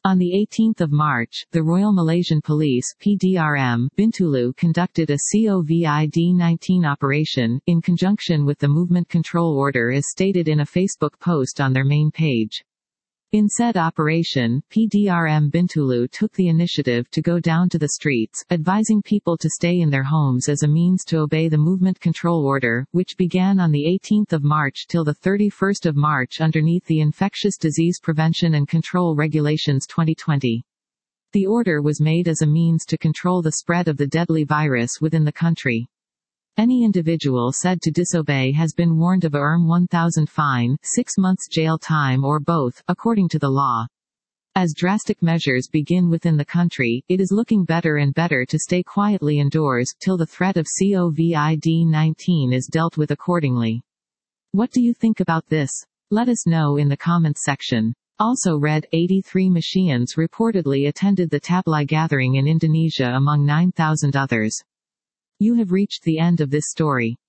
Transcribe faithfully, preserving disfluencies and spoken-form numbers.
On the eighteenth of March, the Royal Malaysian Police (P D R M) Bintulu conducted a COVID nineteen operation, in conjunction with the Movement Control Order as stated in a Facebook post on their main page. In said operation, P D R M Bintulu took the initiative to go down to the streets, advising people to stay in their homes as a means to obey the Movement Control Order, which began on the eighteenth of March till the thirty-first of March underneath the Infectious Disease Prevention and Control Regulations twenty twenty. The order was made as a means to control the spread of the deadly virus within the country. Any individual said to disobey has been warned of a one thousand fine, six months jail time or both, according to the law. As drastic measures begin within the country, it is looking better and better to stay quietly indoors, till the threat of COVID nineteen is dealt with accordingly. What do you think about this? Let us know in the comments section. Also read, eighty-three Malaysians reportedly attended the Tablai gathering in Indonesia among nine thousand others. You have reached the end of this story.